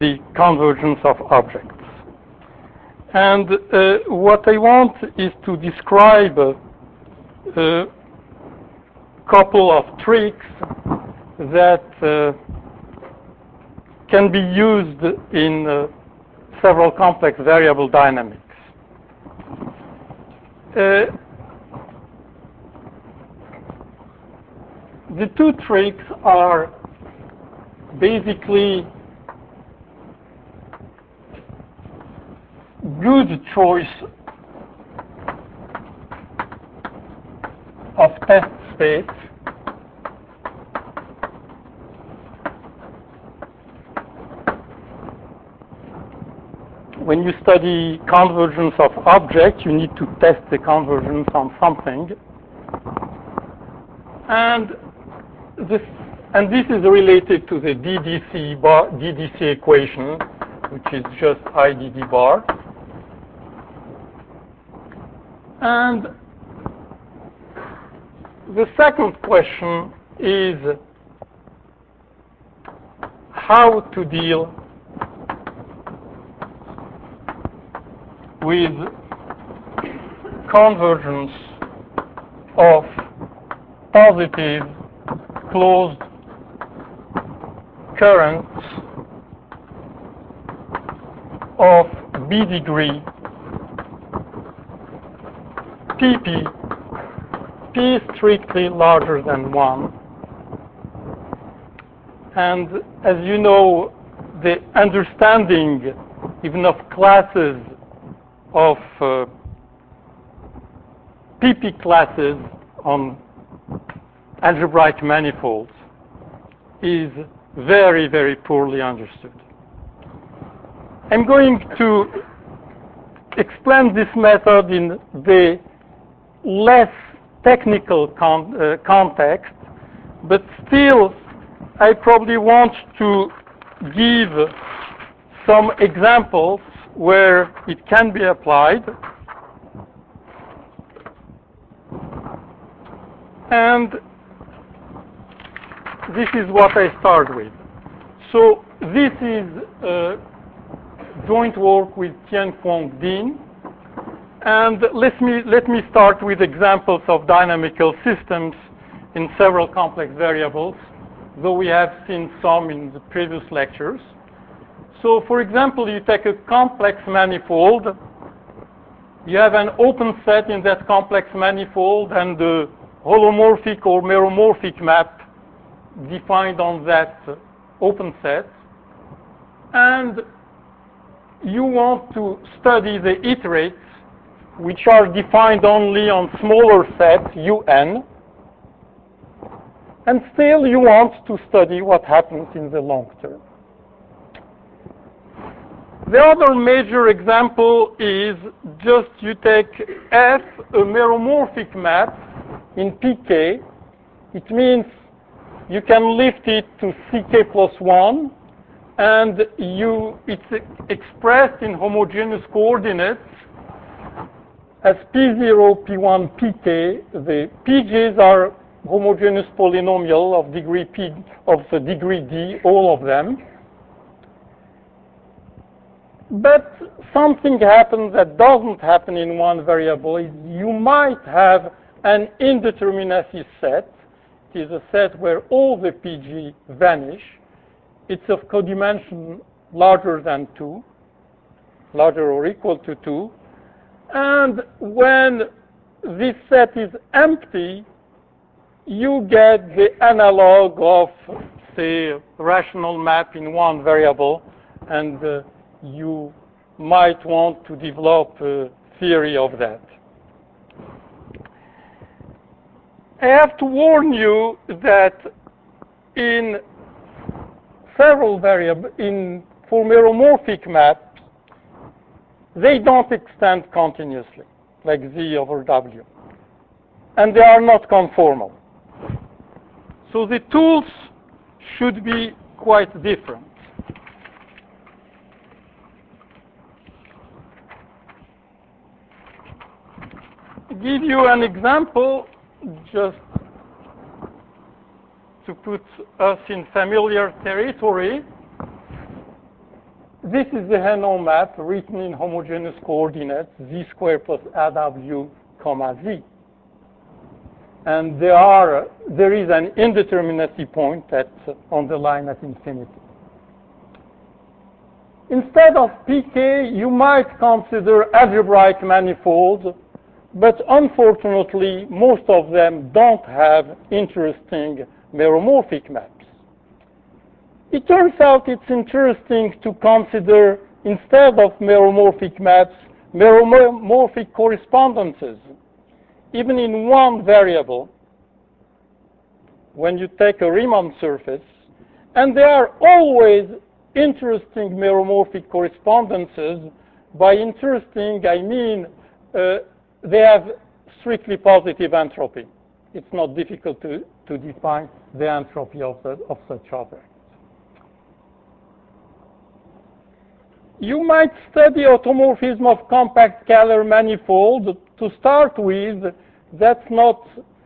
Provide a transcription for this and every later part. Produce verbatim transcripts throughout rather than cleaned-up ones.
the convergence of objects. And uh, what I want is to describe a, a couple of tricks that uh, can be used in uh, several complex variable dynamics. Uh, the two tricks are basically good choice of test space when you study convergence of objects, you need to test the convergence on something. And this, and this is related to the D D C bar, D D C equation, which is just I D D bar. And the second question is how to deal with convergence of positive closed currents of B degree P P, P is strictly larger than one. And as you know, the understanding even of classes of uh, P P classes on algebraic manifolds is very, very poorly understood. I'm going to explain this method in the less technical con uh, context, but still I probably want to give some examples where it can be applied. And this is what I start with. So this is uh, joint work with Tian-Quang Dinh. And let me, let me start with examples of dynamical systems in several complex variables, though we have seen some in the previous lectures. So for example, you take a complex manifold. You have an open set in that complex manifold and the holomorphic or meromorphic map defined on that open set. And you want to study the iterates, which are defined only on smaller sets, U N. And still you want to study what happens in the long term. The other major example is just you take F, a meromorphic map in P K. It means you can lift it to C K plus one, and you, it's expressed in homogeneous coordinates as P zero, P one, P K. The P J's are homogeneous polynomial of degree P, of the degree D, all of them. But something happens that doesn't happen in one variable. You might have an indeterminacy set. It is a set where all the P G vanish. It's of codimension larger than two, larger or equal to two. And when this set is empty, you get the analog of, say, rational map in one variable, and uh, you might want to develop a theory of that. I have to warn you that in several variables, in for meromorphic maps, they don't extend continuously, like Z over W. And they are not conformal. So the tools should be quite different. Give you an example just to put us in familiar territory. this is the Henon map written in homogeneous coordinates, z squared plus A W comma z. And there are there is an indeterminacy point at on the line at infinity. Instead of P K, you might consider algebraic manifolds, but unfortunately, most of them don't have interesting meromorphic maps. It turns out it's interesting to consider, instead of meromorphic maps, meromorphic correspondences. Even in one variable, when you take a Riemann surface, and there are always interesting meromorphic correspondences. By interesting, I mean uh, they have strictly positive entropy. It's not difficult to, to define the entropy of, the, of such objects. You might study automorphism of compact scalar manifold. To start with, that's not,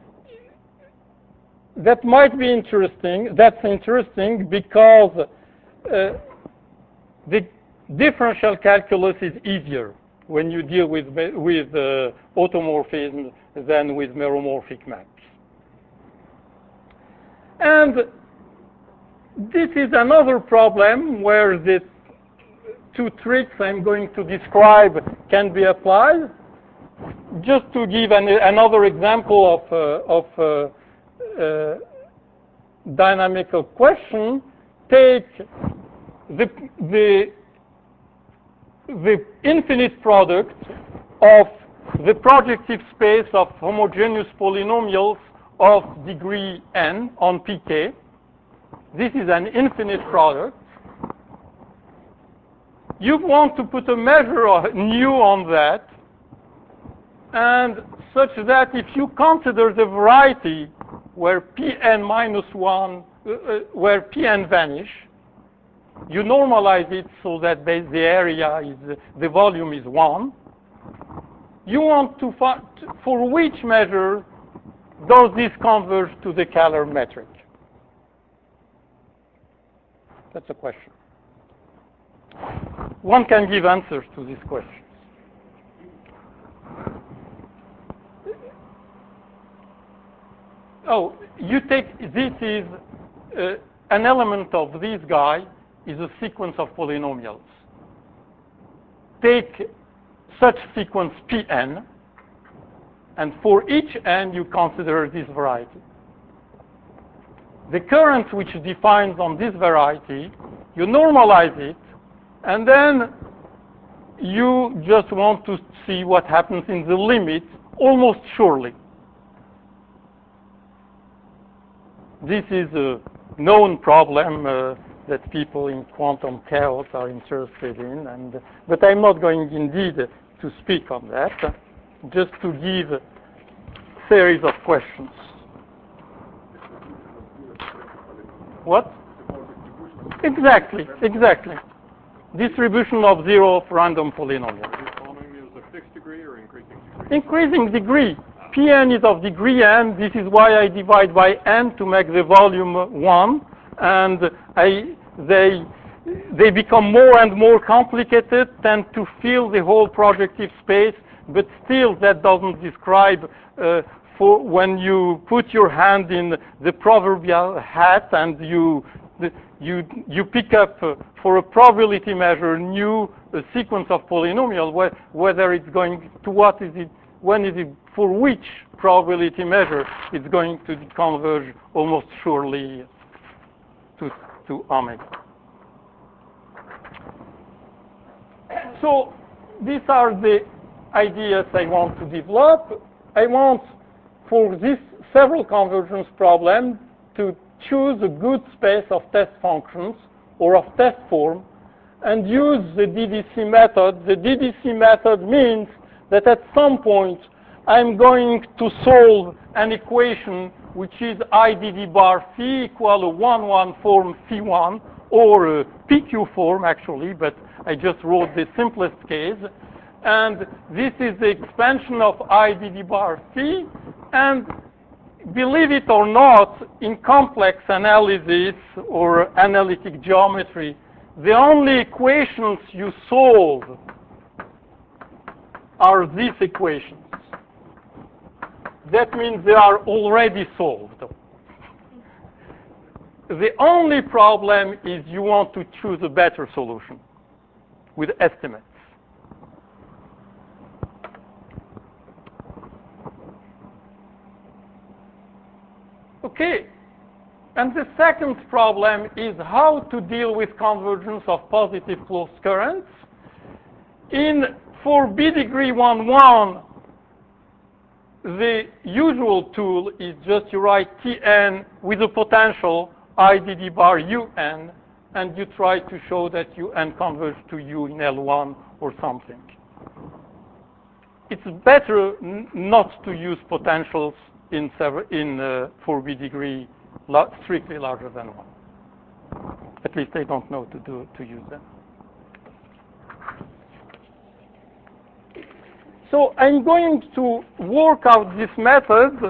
that might be interesting. That's interesting because uh, the differential calculus is easier when you deal with, with uh, automorphism than with meromorphic maps. And this is another problem where the two tricks I'm going to describe can be applied. Just to give an, another example of, uh, of uh, uh, dynamical question, take the, the, the infinite product of the projective space of homogeneous polynomials of degree n on P K. This is an infinite product. You want to put a measure of nu on that, and such that if you consider the variety where Pn minus one, uh, uh, where Pn vanish, you normalize it so that the area is, the volume is one. You want to find, for which measure does this converge to the Kähler metric? That's a question. One can give answers to this question. Oh, you take, this is, uh, an element of this guy is a sequence of polynomials. Take such sequence Pn, and for each n you consider this variety. The current which defines on this variety, you normalize it, and then you just want to see what happens in the limit almost surely. This is a known problem uh, that people in quantum chaos are interested in, and but I'm not going indeed to speak on that, just to give a series of questions. What? Exactly, exactly. Distribution of zero of random polynomials. Are you following me as a fixed degree or increasing degree? Increasing degree. Pn is of degree n. This is why I divide by n to make the volume one, and I, they, they become more and more complicated, tend to fill the whole projective space, but still that doesn't describe uh, for when you put your hand in the proverbial hat and you you you pick up uh, for a probability measure new a sequence of polynomial, wh whether it's going to what is it, when is it, for which probability measure it's going to converge almost surely to to omega. So these are the ideas I want to develop. I want for this several convergence problem to choose a good space of test functions or of test form and use the D D C method. The D D C method means that at some point I'm going to solve an equation which is I D D bar phi equal a one one form phi one, or a P Q form actually, but I just wrote the simplest case. And this is the expansion of I D D bar phi. And believe it or not, in complex analysis or analytic geometry, the only equations you solve are these equations. That means they are already solved. The only problem is you want to choose a better solution with estimates. Okay, and the second problem is how to deal with convergence of positive closed currents. In for B degree one one, the usual tool is just you write Tn with a potential I D D bar Un, and you try to show that Un converges to U in L one or something. It's better n not to use potentials in, in uh, four B degree la strictly larger than one. At least they don't know to do to use them. So I'm going to work out this method.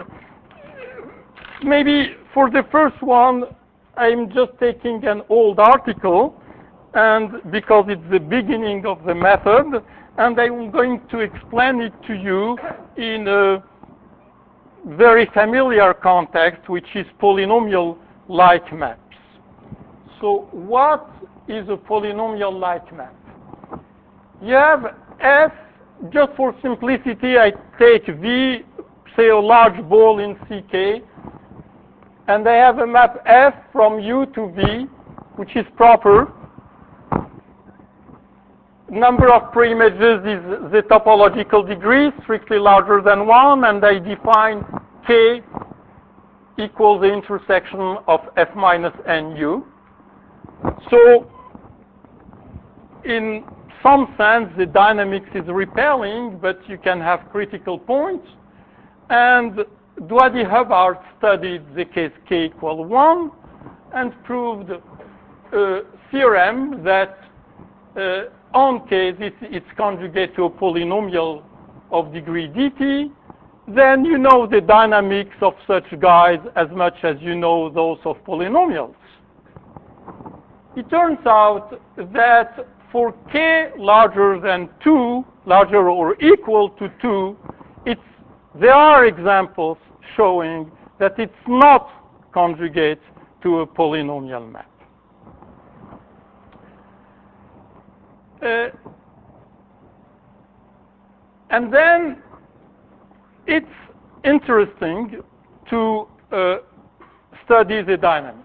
Maybe for the first one, I'm just taking an old article, and because it's the beginning of the method, and I'm going to explain it to you in a very familiar context, which is polynomial-like maps. So what is a polynomial-like map? You have F, just for simplicity, I take V, say a large ball in C K, and I have a map F from U to V, which is proper. Number of preimages is the topological degree, strictly larger than one, and I define K equals the intersection of F minus N U. So, in some sense, the dynamics is repelling, but you can have critical points. And Dwadi-Hubbard studied the case K equal one and proved a theorem that uh, on K, it's, it's conjugate to a polynomial of degree dt. Then you know the dynamics of such guys as much as you know those of polynomials. It turns out that for K larger than two, larger or equal to two, it's, there are examples showing that it's not conjugate to a polynomial map. Uh, and then it's interesting to uh, study the dynamics.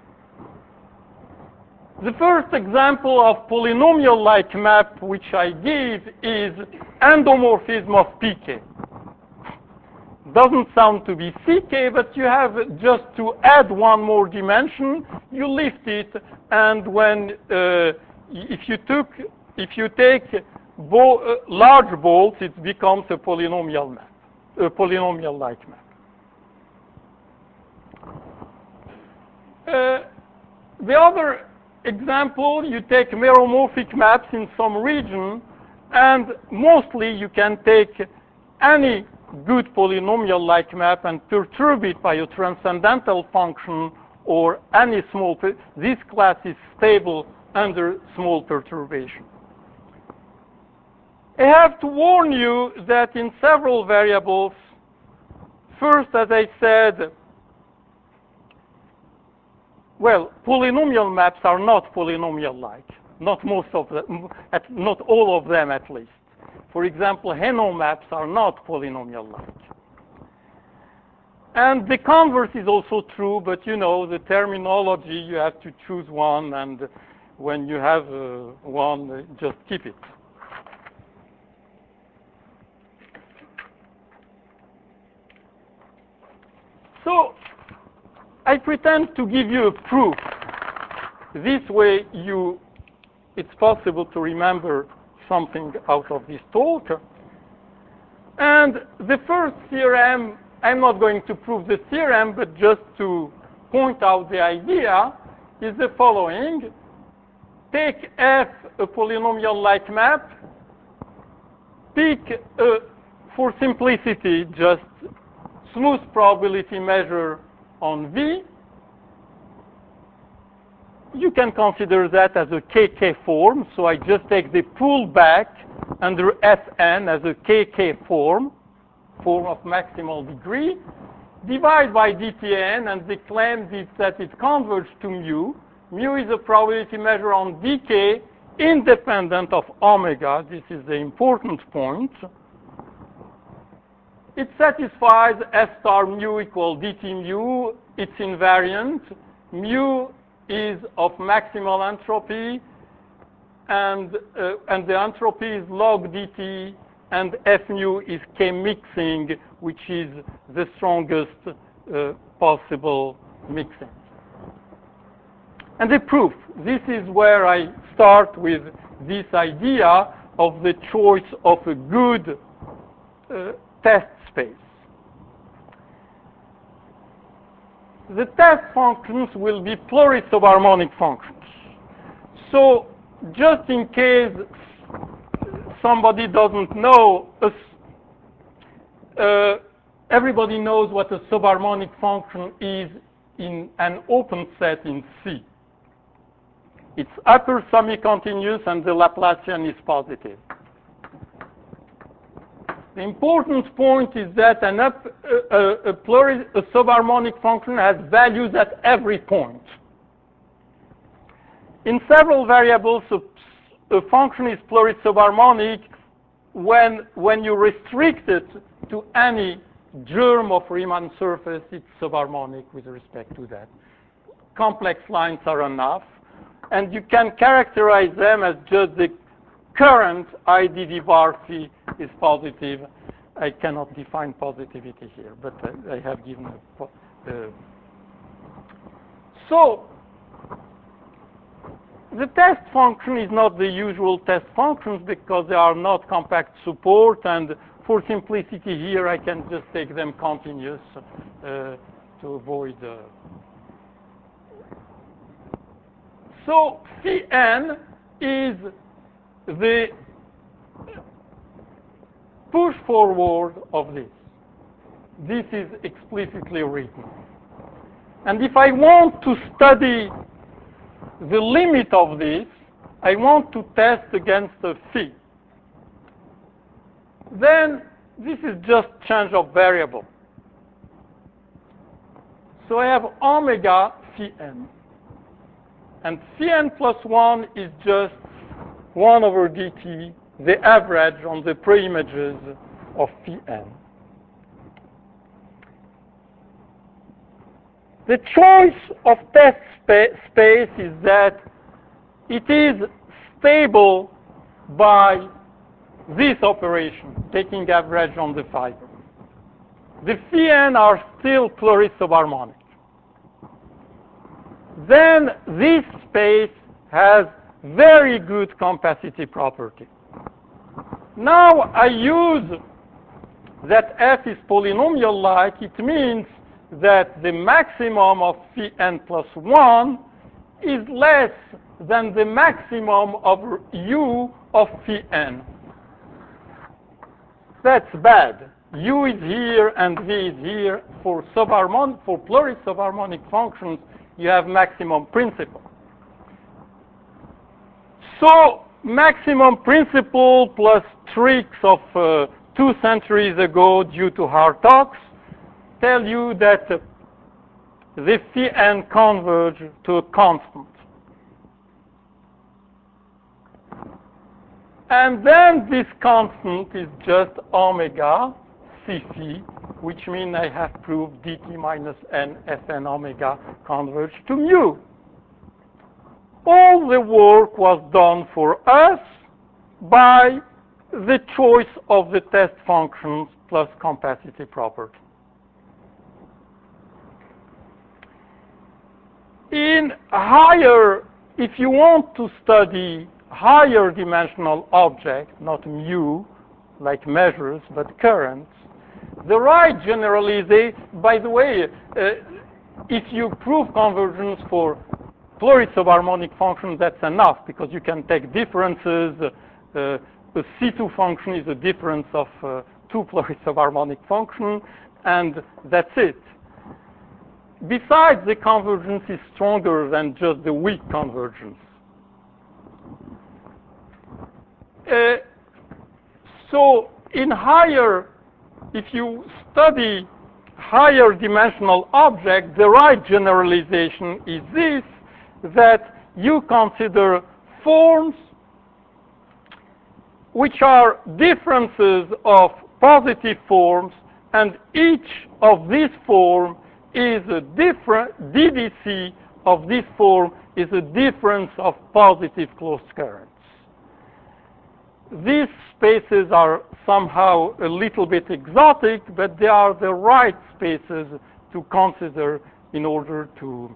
The first example of polynomial-like map which I give is endomorphism of P K. Doesn't sound to be C K, but you have just to add one more dimension, you lift it, and when uh, if you took if you take bo uh, large bolts, it becomes a polynomial map, a polynomial-like map. Uh, the other example, you take meromorphic maps in some region, and mostly you can take any good polynomial-like map and perturb it by a transcendental function or any small, this class is stable under small perturbation. I have to warn you that in several variables, first, as I said, well, polynomial maps are not polynomial-like. Not most of them, at, not all of them at least. For example, Henon maps are not polynomial-like. And the converse is also true, but you know, the terminology, you have to choose one, and when you have uh, one, uh, just keep it. So, I pretend to give you a proof. This way, you, it's possible to remember something out of this talk. And the first theorem, I'm not going to prove the theorem, but just to point out the idea, is the following. Take F, a polynomial-like map, pick, a, for simplicity, just smooth probability measure on V. you can consider that as a K K form. So I just take the pullback under Fn as a K K form, form of maximal degree, divide by dTn, and the claim is that it converges to mu. Mu is a probability measure on decay independent of omega. This is the important point. It satisfies S star mu equal dt mu. It's invariant. Mu is of maximal entropy, and, uh, and the entropy is log dt, and F mu is K mixing, which is the strongest uh, possible mixing. And the proof. This is where I start with this idea of the choice of a good uh, test space. The test functions will be plurisubharmonic functions. So just in case somebody doesn't know, uh, everybody knows what a subharmonic function is in an open set in C. It's upper semi-continuous and the Laplacian is positive. The important point is that an up, a, a, a, pluri, a subharmonic function has values at every point. In several variables, a, a function is plurisubharmonic when, when you restrict it to any germ of Riemann surface, it's subharmonic with respect to that. Complex lines are enough, and you can characterize them as just the current I d v bar phi is positive. I cannot define positivity here, but I, I have given a, uh, so the test function is not the usual test functions because they are not compact support, and for simplicity here I can just take them continuous uh, to avoid uh, so phi n is the push forward of this. This is explicitly written. And if I want to study the limit of this, I want to test against a phi. Then this is just change of variable. So I have omega phi n. And phi n plus one is just one over dt, the average on the preimages of phi n. The choice of test spa space is that it is stable by this operation, taking average on the fiber. The phi n are still plurisubharmonic. Then this space has very good compacity property. Now I use that F is polynomial-like. It means that the maximum of phi n plus one is less than the maximum of u of phi n. That's bad. U is here and v is here. For subharmonic, for plurisubharmonic functions, you have maximum principle. So maximum principle plus tricks of uh, two centuries ago due to Hartogs tell you that uh, the phi n converge to a constant. And then this constant is just omega c phi, which means I have proved dt minus n fn omega converge to mu. All the work was done for us by the choice of the test functions plus compacity property. In higher, if you want to study higher dimensional objects, not mu, like measures, but currents, the right generalization, by the way, uh, if you prove convergence for plurisubharmonic functions, that's enough, because you can take differences. Uh, a C two function is a difference of uh, two plurisubharmonic functions, and that's it. besides, the convergence is stronger than just the weak convergence. Uh, so in higher, if you study higher dimensional objects, the right generalization is this, that you consider forms which are differences of positive forms, and each of these forms is a different, D D C of this form is a difference of positive closed currents. These spaces are somehow a little bit exotic, but they are the right spaces to consider in order to,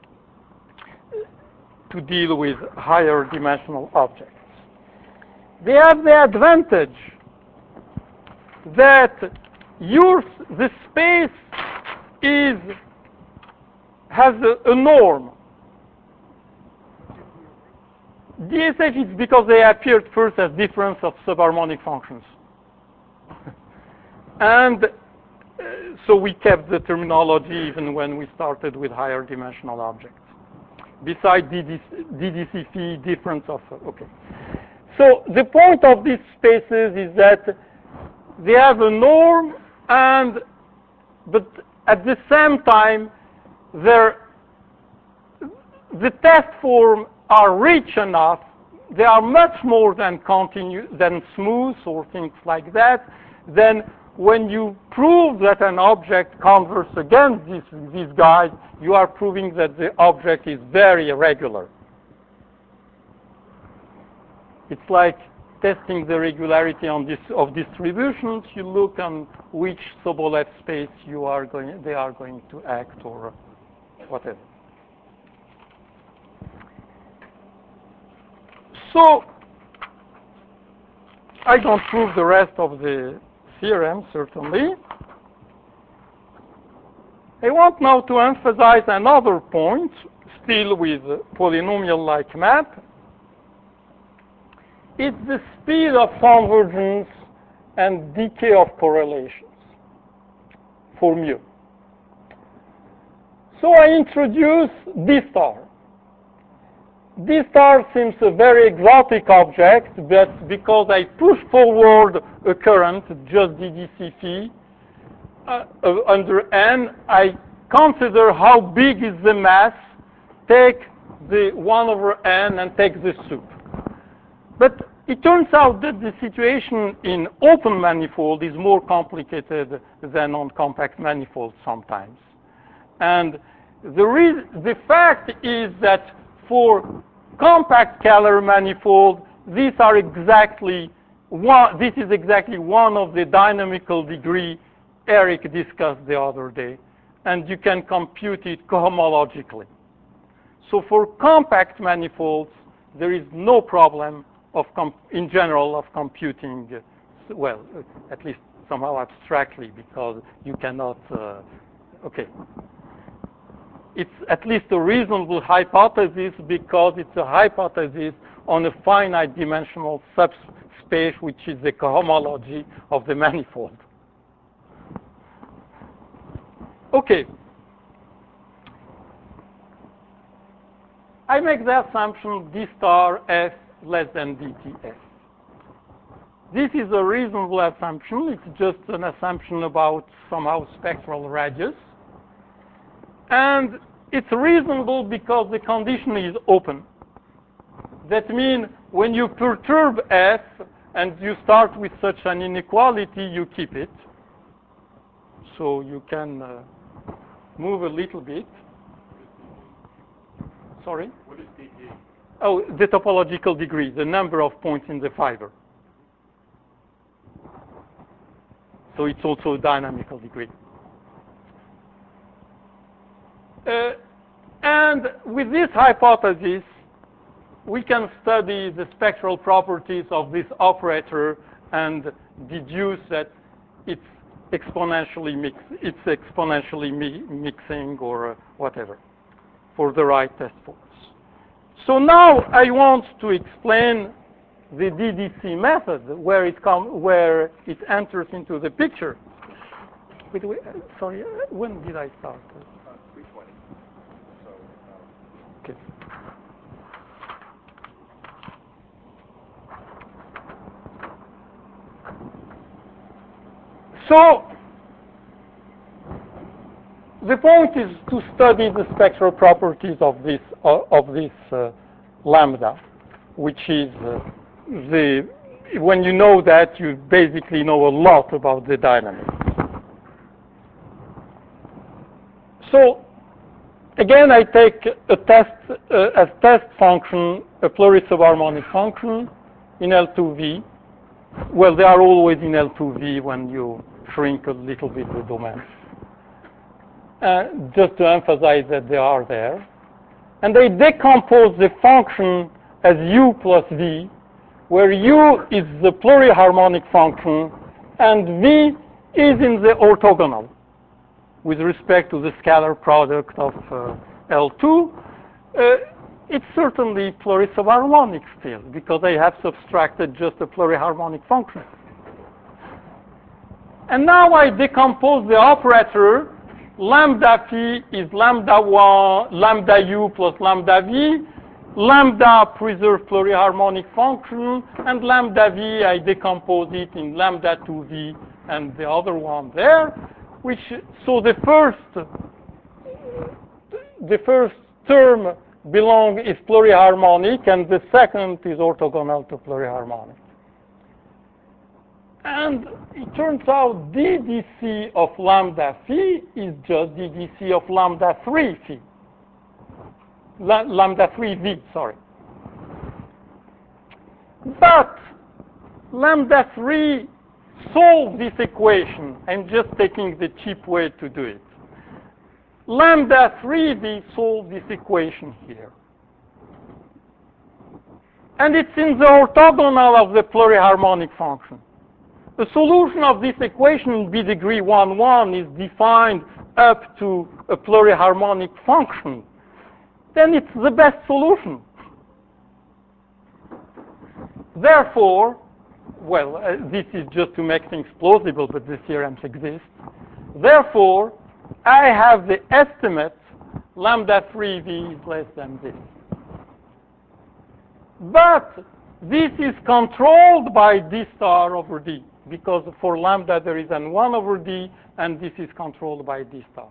to deal with higher dimensional objects. They have the advantage that your, the space is, has a, a norm. D S H is because they appeared first as difference of subharmonic functions. And uh, so we kept the terminology even when we started with higher dimensional objects. Besides D D C phi, difference of, uh, okay. So the point of these spaces is that they have a norm, and but at the same time, they're, the test form are rich enough. They are much more than continu than smooth or things like that. Then when you prove that an object converges against this, this guide, you are proving that the object is very irregular. It's like testing the regularity on this, of distributions. You look on which Sobolev space you are going, they are going to act, or whatever. So I don't prove the rest of the theorem, certainly. I want now to emphasize another point, still with polynomial-like map. It's the speed of convergence and decay of correlations for mu. So I introduce D star. D star seems a very exotic object, but because I push forward a current, just D D C phi, uh, uh, under N, I consider how big is the mass, take the one over N and take the sup. But it turns out that the situation in open manifold is more complicated than on compact manifold sometimes. And the, re the fact is that for compact scalar manifold, these are exactly one, this is exactly one of the dynamical degree Eric discussed the other day, and you can compute it cohomologically. So for compact manifolds, there is no problem of comp in general of computing, uh, well, uh, at least somehow abstractly, because you cannot, uh, okay. It's at least a reasonable hypothesis because it's a hypothesis on a finite dimensional subspace, which is the cohomology of the manifold. Okay. I make the assumption D star S less than D T S. This is a reasonable assumption. It's just an assumption about somehow spectral radius. And it's reasonable because the condition is open. That means when you perturb S and you start with such an inequality, you keep it. So you can uh, move a little bit. Sorry? What is D T? Oh, the topological degree, the number of points in the fiber. So it's also a dynamical degree. Uh, and with this hypothesis, we can study the spectral properties of this operator and deduce that it's exponentially mix, it's exponentially mi mixing or uh, whatever for the right test forms. So now I want to explain the D D C method where it come where it enters into the picture. Wait, wait, sorry, when did I start? Uh, So the point is to study the spectral properties of this uh, of this uh, lambda, which is uh, the when you know that, you basically know a lot about the dynamics. So again, I take a test uh, as test function, a pluri-subharmonic function in L two V. Well, they are always in L two V when you shrink a little bit the domain. Uh, just to emphasize that they are there. And they decompose the function as u plus v, where u is the pluriharmonic function and v is in the orthogonal with respect to the scalar product of uh, L two. Uh, it's certainly pluri-subharmonic still, because I have subtracted just a pluriharmonic function. And now I decompose the operator. Lambda phi is lambda one, lambda u plus lambda v. Lambda preserves pluriharmonic function, and lambda v, I decompose it in lambda two v and the other one there, which, so the first, the first term belong is pluriharmonic, and the second is orthogonal to pluriharmonic. And it turns out d d c of lambda phi is just d d c of lambda three phi. La, lambda three v, sorry. But lambda three solves this equation. I'm just taking the cheap way to do it. Lambda three v solves this equation here. And it's in the orthogonal of the pluriharmonic function. The solution of this equation in B degree one one is defined up to a pluriharmonic function. Then it's the best solution. Therefore, well, uh, this is just to make things plausible, but the theorems exist. Therefore, I have the estimate lambda three v is less than this. But this is controlled by d star over d, because for lambda there is an one over d, and this is controlled by d star.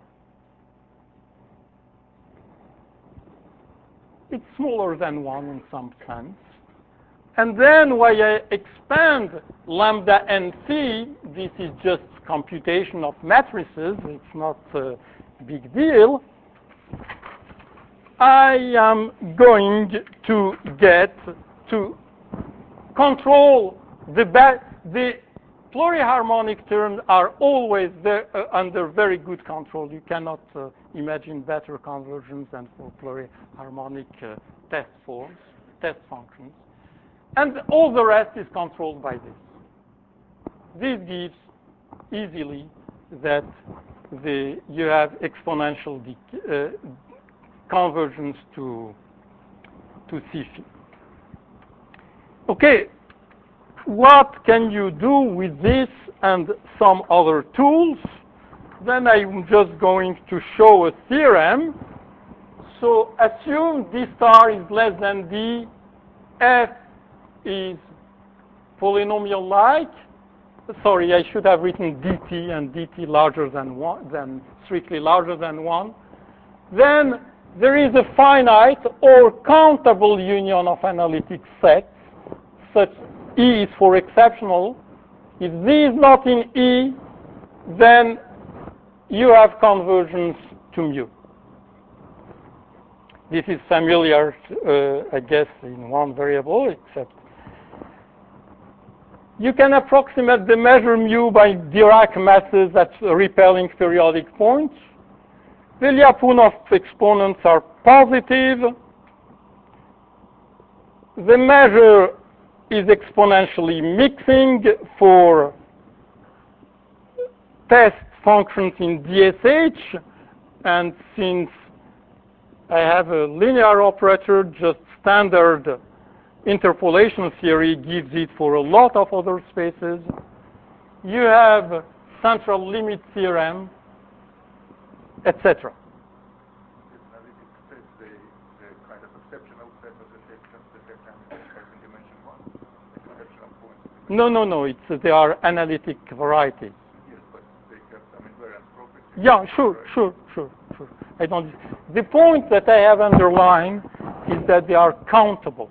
It's smaller than one in some sense. And then when I expand lambda n c, this is just computation of matrices, it's not a big deal, I am going to get to control the, the pluriharmonic terms are always there, uh, under very good control. You cannot uh, imagine better conversions than for pluriharmonic uh, test forms, test functions. And all the rest is controlled by this. This gives easily that the, you have exponential uh, convergence to, to C phi. Okay, what can you do with this and some other tools? Then I'm just going to show a theorem. So assume d star is less than d, f is polynomial-like. Sorry, I should have written dt and dt larger than one, than strictly larger than one. Then there is a finite or countable union of analytic sets, such E is for exceptional. If Z is not in E, then you have convergence to mu. This is familiar, uh, I guess, in one variable, except you can approximate the measure mu by Dirac masses at repelling periodic points. The Lyapunov exponents are positive. The measure is exponentially mixing for test functions in D S H, and since I have a linear operator, just standard interpolation theory gives it for a lot of other spaces. You have central limit theorem, et cetera. No, no, no. It's, they are analytic varieties. Yes, but Yeah, sure, sure, sure, sure. I don't. The point that I have underlined is that they are countable.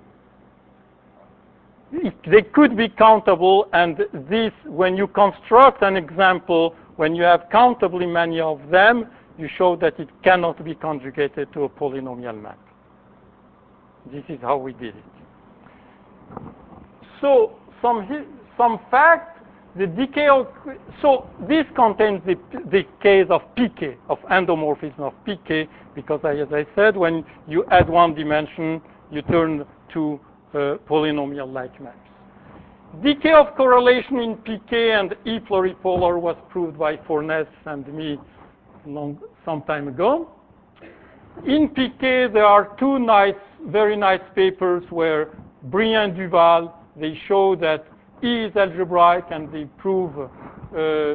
It, they could be countable, and this, when you construct an example, when you have countably many of them, you show that it cannot be conjugated to a polynomial map. This is how we did it. So some some facts. The decay of, so this contains the, the case of P K, of endomorphism of P K, because I, as I said, when you add one dimension, you turn to uh, polynomial-like maps. Decay of correlation in P K and E pluripolar was proved by Fornes and me long, some time ago. In P K, there are two nice, very nice papers where Briand and Duval, they show that E is algebraic, and they prove uh, uh,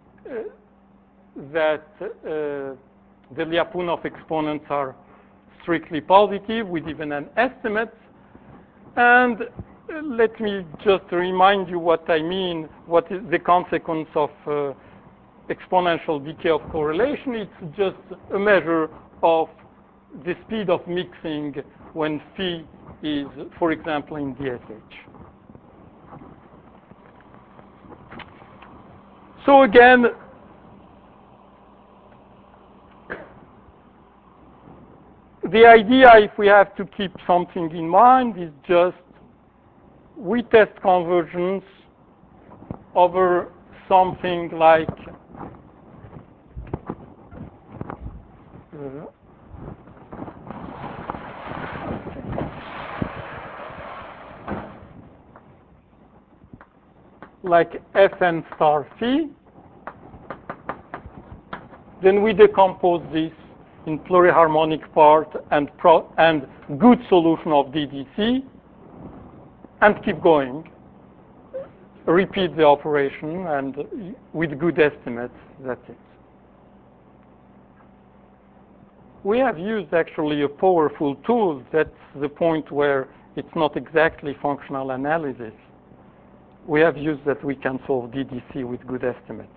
that uh, the Lyapunov exponents are strictly positive with even an estimate. And uh, let me just remind you what I mean, what is the consequence of uh, exponential decay of correlation. It's just a measure of the speed of mixing when phi is, for example, in D S H. So again, the idea, if we have to keep something in mind, is just we test convergence over something like uh, like Fn star phi. Then we decompose this in pluriharmonic part and, pro and good solution of D D C, and keep going. Repeat the operation, and with good estimates, that's it. We have used actually a powerful tool. That's the point where it's not exactly functional analysis. We have used that we can solve D D C with good estimates.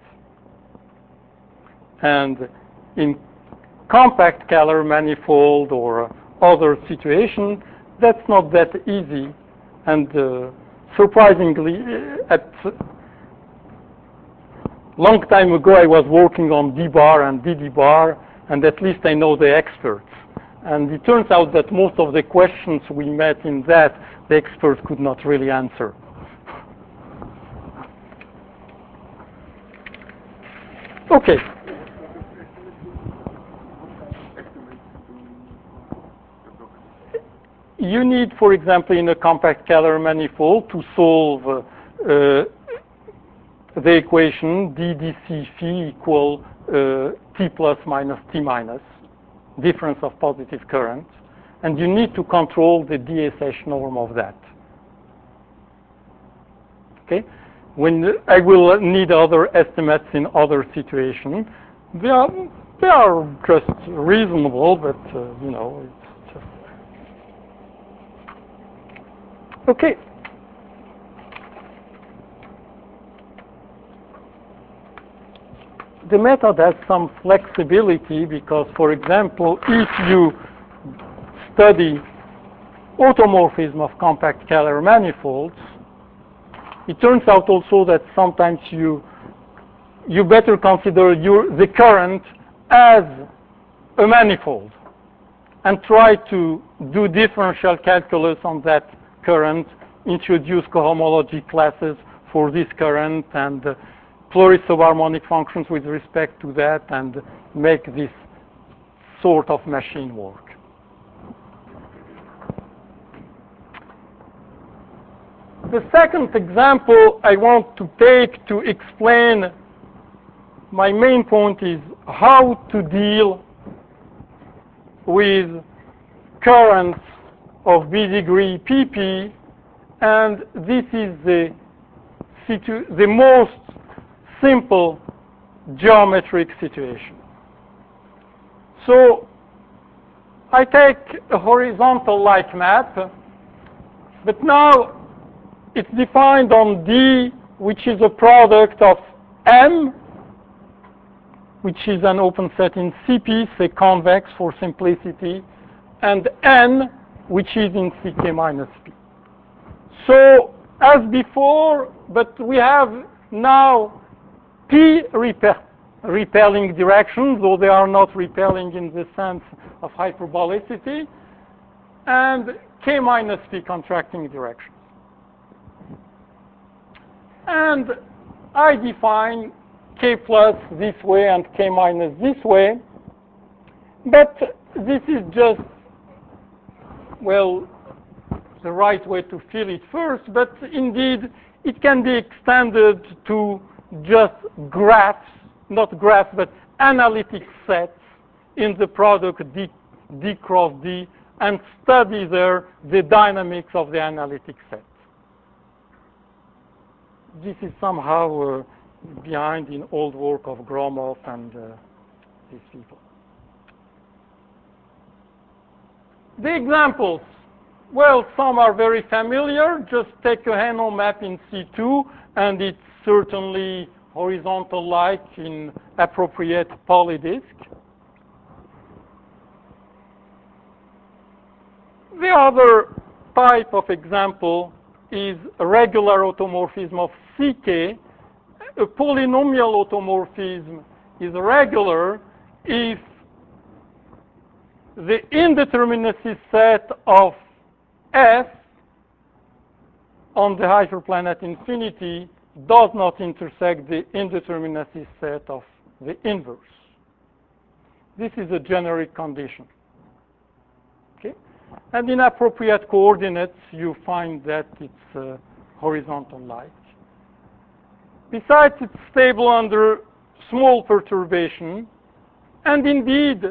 And in compact Kähler manifold or other situation, that's not that easy. And uh, surprisingly, at long time ago, I was working on D bar and D D bar, and at least I know the experts. And it turns out that most of the questions we met in that, the experts could not really answer. Okay. You need, for example, in a compact Kähler manifold to solve uh, uh, the equation d d c phi equal uh, t plus minus t minus, difference of positive current, and you need to control the D S H norm of that. Okay? When I will need other estimates in other situations, they are, they are just reasonable, but, uh, you know, it's just... Okay. The method has some flexibility because, for example, if you study automorphism of compact Kähler manifolds, it turns out also that sometimes you you better consider your, the current as a manifold and try to do differential calculus on that current, introduce cohomology classes for this current and uh, plurisubharmonic functions with respect to that, and make this sort of machine work. The second example I want to take to explain my main point is how to deal with currents of B degree P P, and this is the, situ the most simple geometric situation. So I take a horizontal-like map, but now it's defined on D, which is a product of M which is an open set in C P, say convex for simplicity, and N, which is in C K minus P. So, as before, but we have now P repel, repelling directions, though they are not repelling in the sense of hyperbolicity, and K minus P contracting directions. And I define K plus this way and K minus this way, but this is just, well, the right way to fill it first, but indeed it can be extended to just graphs, not graphs, but analytic sets in the product D, D cross D, and study there the dynamics of the analytic set. This is somehow uh, behind in old work of Gromov and uh, these people. The examples, well, some are very familiar. Just take a Hanel map in C two, and it's certainly horizontal-like in appropriate polydisk. The other type of example is a regular automorphism of C K. A polynomial automorphism is regular if the indeterminacy set of F on the hyperplanet infinity does not intersect the indeterminacy set of the inverse. This is a generic condition. Okay? And in appropriate coordinates, you find that it's uh, horizontal-like. Besides, it's stable under small perturbation, and indeed,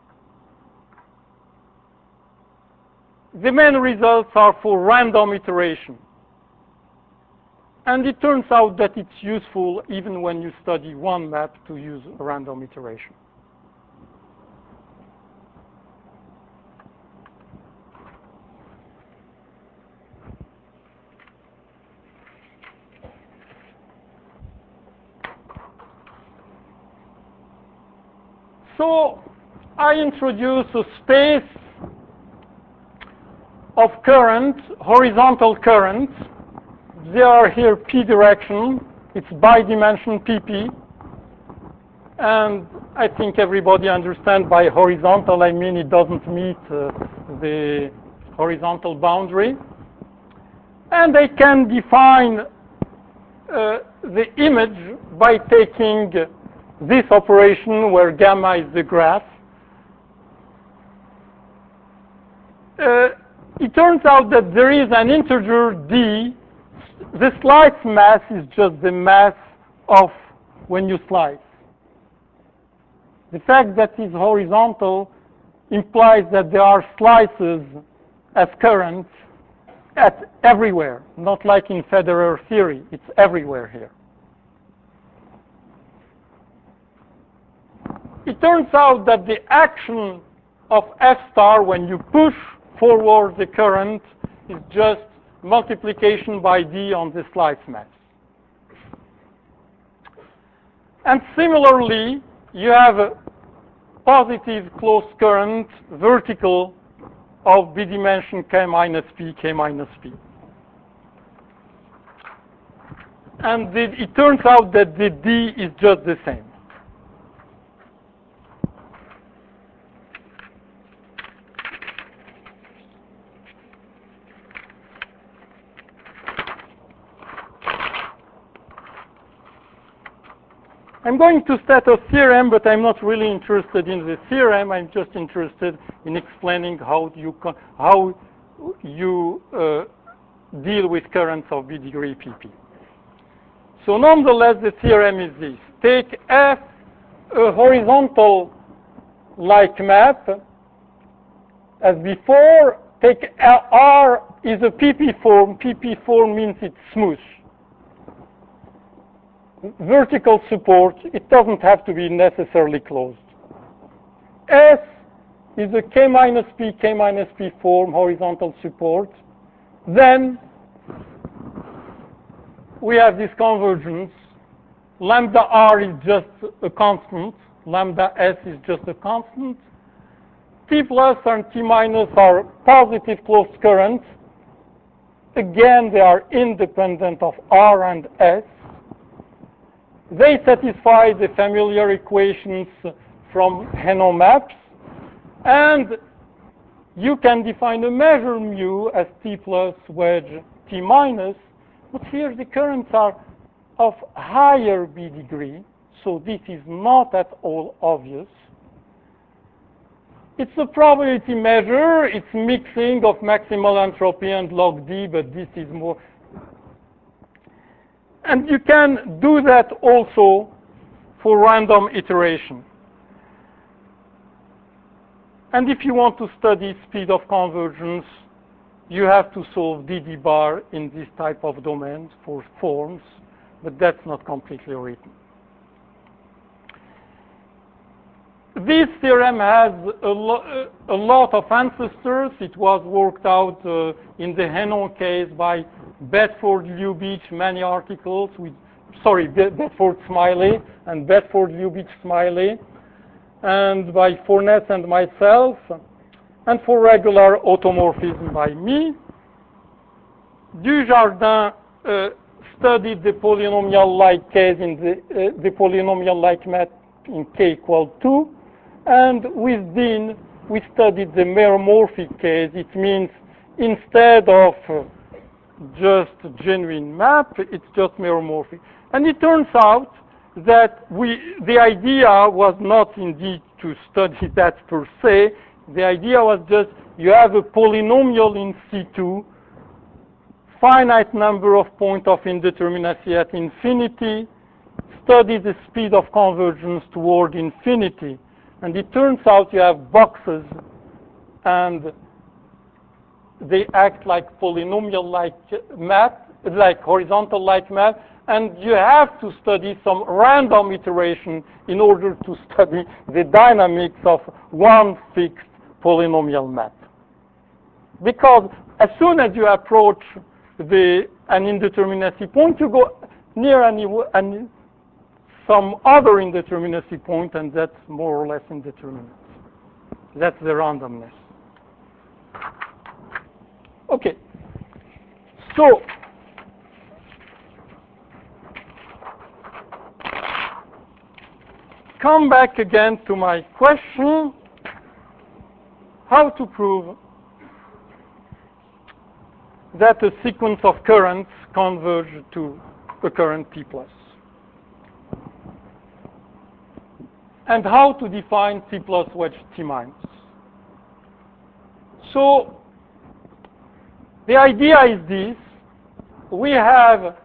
the main results are for random iteration. And it turns out that it's useful even when you study one map to use random iteration. So I introduce a space of current, horizontal currents. They are here p direction. It's bidimension P P. And I think everybody understands by horizontal, I mean it doesn't meet uh, the horizontal boundary. And I can define uh, the image by taking this operation where gamma is the graph. Uh, it turns out that there is an integer d. The slice mass is just the mass of when you slice. The fact that it's horizontal implies that there are slices as currents at everywhere, not like in Federer theory. It's everywhere here. It turns out that the action of F star when you push forward the current is just multiplication by d on the slice mass. And similarly, you have a positive closed current vertical of b dimension k minus p, k minus p. And the, it turns out that the d is just the same. I'm going to state a theorem, but I'm not really interested in the theorem. I'm just interested in explaining how you how you uh, deal with currents of b degree P P. So nonetheless, the theorem is this. Take F, a horizontal like map. As before, take R is a P P form. P P form means it's smooth. Vertical support, it doesn't have to be necessarily closed. S is a K minus P, K minus P form, horizontal support. Then we have this convergence. Lambda R is just a constant. lambda S is just a constant. T plus and T minus are positive closed currents. Again, they are independent of R and S. They satisfy the familiar equations from Henon maps. And you can define a measure mu as T plus wedge T minus. But here the currents are of higher B degree, so this is not at all obvious. It's a probability measure. It's mixing of maximal entropy and log D, but this is more. And you can do that also for random iteration. And if you want to study speed of convergence, you have to solve D D bar in this type of domains for forms, but that's not completely written. This theorem has a, lo a lot of ancestors. It was worked out uh, in the Henon case by Bedford-Lubitsch, many articles with, sorry, Bedford-Smiley and Bedford-Lubitsch-Smiley, and by Fournette and myself, and for regular automorphism by me. Dujardin uh, studied the polynomial-like case in the, uh, the polynomial-like map in k equal two. And with Dean, we studied the meromorphic case. It means instead of uh, just genuine map, it's just meromorphic. And it turns out that we, the idea was not indeed to study that per se. The idea was just you have a polynomial in C two, finite number of points of indeterminacy at infinity, study the speed of convergence toward infinity. And it turns out you have boxes, and they act like polynomial-like map, like horizontal-like map, and you have to study some random iteration in order to study the dynamics of one fixed polynomial map. Because as soon as you approach the an indeterminacy point, you go near any, any some other indeterminacy point, and that's more or less indeterminate. That's the randomness. Okay. So, come back again to my question, how to prove that a sequence of currents converge to a current T plus. And how to define T plus wedge T minus. So the idea is this. We have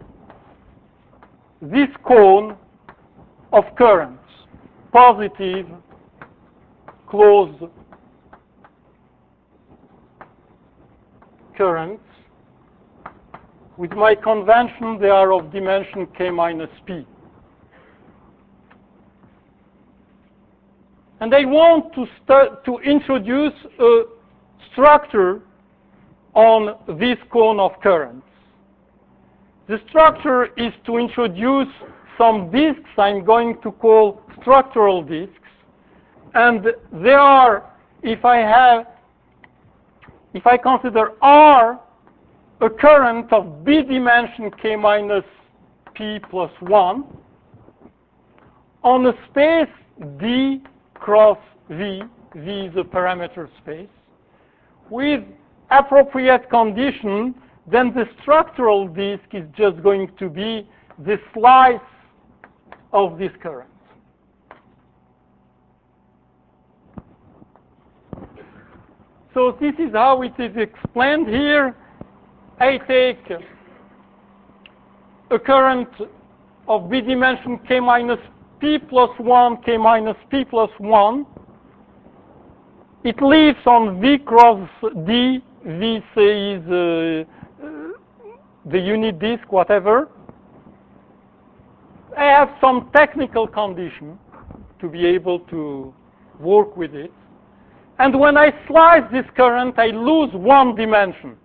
this cone of currents, positive, closed currents. With my convention, they are of dimension k minus p. And I want to start to introduce a structure on this cone of currents. The structure is to introduce some disks I'm going to call structural disks. And they are, if I have, if I consider R a current of B dimension k minus p plus one on a space D cross V, V is a parameter space, with appropriate condition, then the structural disk is just going to be the slice of this current. So this is how it is explained here. I take a current of B dimension k minus p plus one, k minus p plus one. It lives on V cross D. V, say, is uh, uh, the unit disk, whatever. I have some technical condition to be able to work with it. And when I slice this current, I lose one dimension.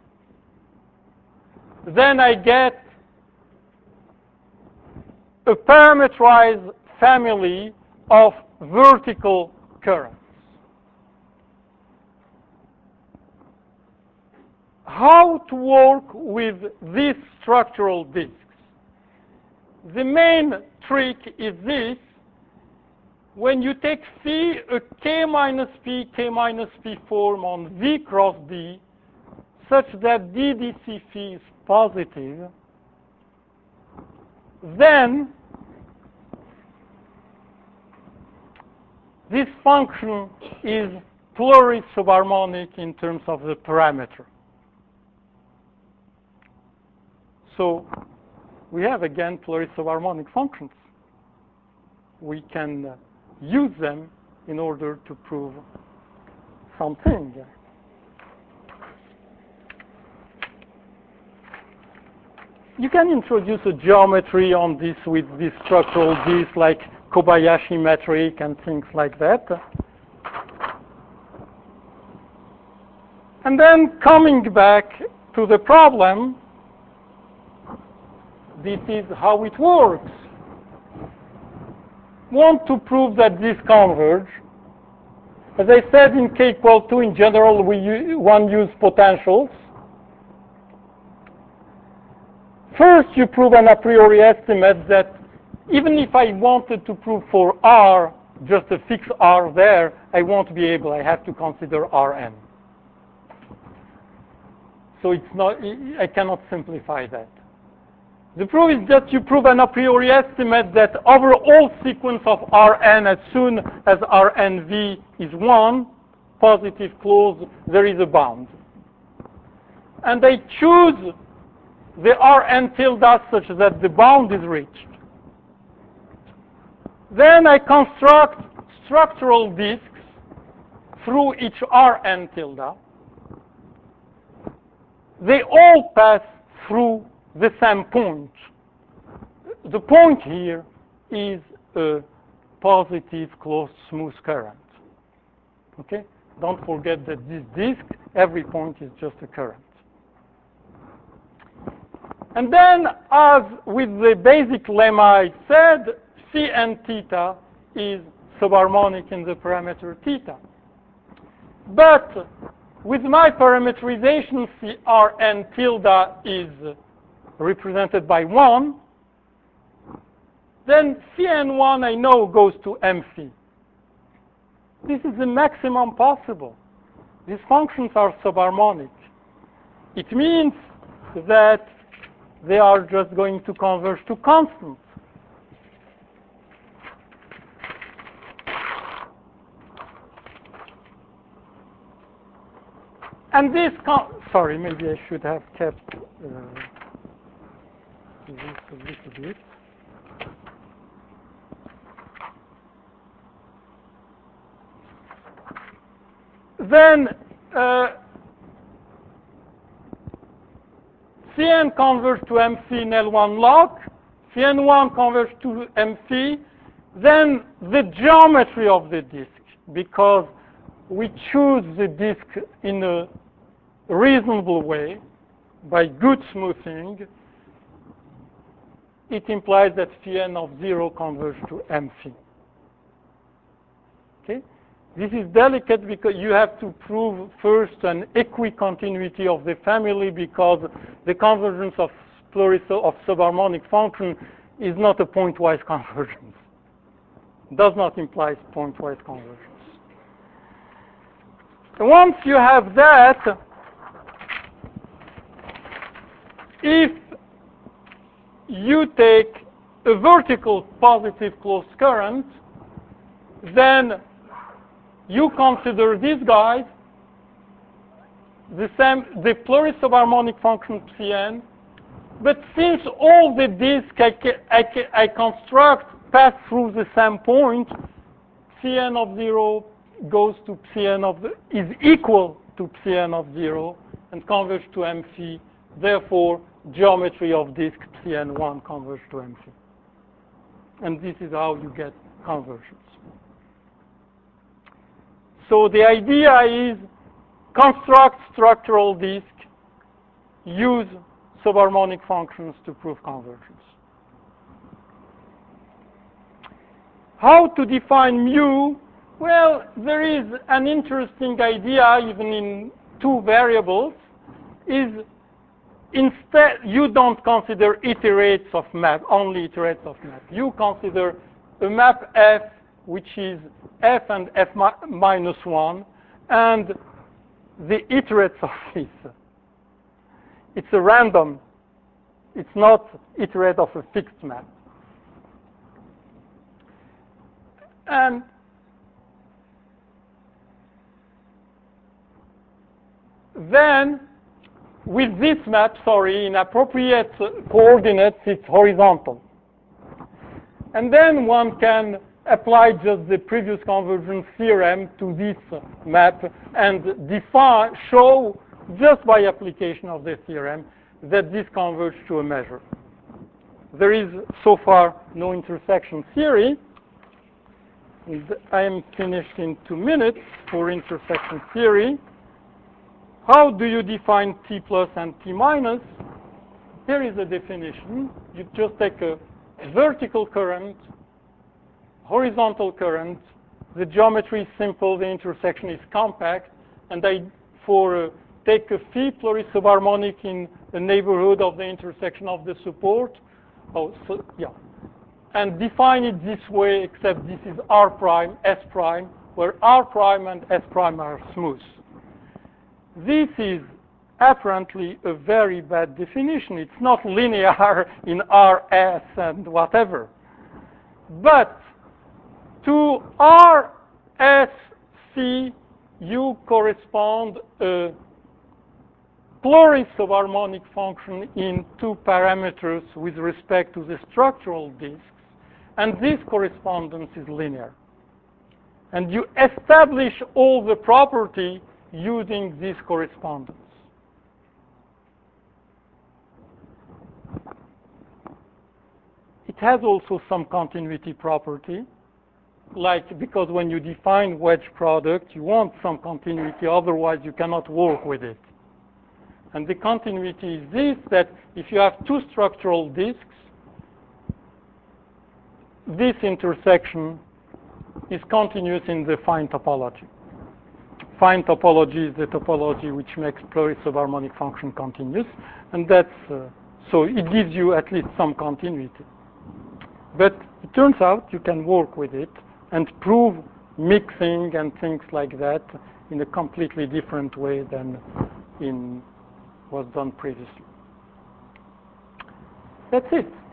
Then I get a parameterized family of vertical currents. How to work with these structural disks? The main trick is this. When you take phi, a k minus p, k minus p form on V cross D, such that d dc phi is positive, then this function is plurisubharmonic in terms of the parameter. So we have, again, plurisubharmonic functions. We can uh, use them in order to prove something. You can introduce a geometry on this with this structural disks like Kobayashi metric and things like that. And then coming back to the problem, this is how it works. Want to prove that these converge. As I said, in k equal two, in general, we use, one use potentials. First, you prove an a priori estimate that even if I wanted to prove for R, just a fixed R there, I won't be able. I have to consider Rn. So it's not, I cannot simplify that. The proof is that you prove an a priori estimate that over all sequence of Rn, as soon as Rnv is one, positive close, there is a bound. And I choose the Rn tilde such that the bound is reached. Then I construct structural disks through each Rn tilde. They all pass through the same point. The point here is a positive closed smooth current. Okay? Don't forget that this disk, every point is just a current. And then, as with the basic lemma I said, phi and theta is subharmonic in the parameter theta. But with my parameterization, phi Rn tilde is represented by one, then phi n one I know goes to m phi. This is the maximum possible. These functions are subharmonic. It means that they are just going to converge to constants. And this, con sorry, maybe I should have kept uh, this a little bit. Then uh, Cn converges to M phi in L one log, Cn one converges to M phi, then the geometry of the disk, because we choose the disk in a reasonable way by good smoothing, it implies that phi n of zero converges to M phi. Okay? This is delicate because you have to prove first an equicontinuity of the family, because the convergence of pluris of subharmonic function is not a pointwise convergence. Does not imply pointwise convergence. Once you have that, if you take a vertical positive closed current, then you consider these guys the same, the plurisubharmonic function Cn, but since all the disks I, I, I construct pass through the same point, Cn of zero goes to Cn of the, is equal to Cn of zero and converges to M phi. Therefore, geometry of disk Cn one converges to M phi. And this is how you get convergence. So the idea is construct structural disk, use subharmonic functions to prove convergence. How to define mu? Well, there is an interesting idea, even in two variables, is instead you don't consider iterates of map, only iterates of map. You consider a map F, which is F and F mi minus one, and the iterates of this. It's a random. It's not iterate of a fixed map. And then, with this map, sorry, in appropriate coordinates, it's horizontal. And then one can apply just the previous convergence theorem to this map and define, show, just by application of the theorem, that this converges to a measure. There is, so far, no intersection theory. And I am finished in two minutes for intersection theory. How do you define T plus and T minus? Here is a definition. You just take a vertical current, horizontal current. The geometry is simple. The intersection is compact. And I, for uh, take a phi Flory subharmonic in the neighborhood of the intersection of the support. Oh, so, yeah. And define it this way, except this is R prime, S prime, where R prime and S prime are smooth. This is apparently a very bad definition. It's not linear in R S and whatever. But to R S C, you correspond a Flory subharmonic function in two parameters with respect to the structural disks, and this correspondence is linear. And you establish all the property using this correspondence. It has also some continuity property, like because when you define wedge product, you want some continuity, otherwise you cannot work with it. And the continuity is this, that if you have two structural disks, this intersection is continuous in the fine topology. Fine topology is the topology which makes Flory subharmonic function continuous, and that's, uh, so it gives you at least some continuity. But it turns out you can work with it and prove mixing and things like that in a completely different way than in was done previously. That's it.